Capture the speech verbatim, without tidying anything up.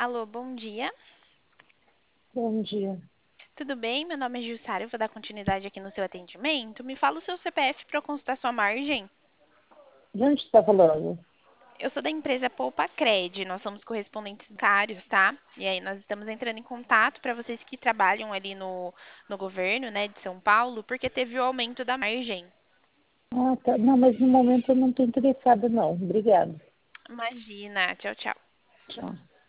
Alô, bom dia. Bom dia. Tudo bem? Meu nome é Jussara, eu vou dar continuidade aqui no seu atendimento. Me fala o seu C P F para eu consultar sua margem. De onde você está falando? Eu sou da empresa Poupa Cred, nós somos correspondentes bancários, tá? E aí nós estamos entrando em contato para vocês que trabalham ali no, no governo, né, de São Paulo, porque teve o aumento da margem. Ah, tá. Não, mas no momento eu não estou interessada, não. Obrigada. Imagina, tchau, tchau. Tchau.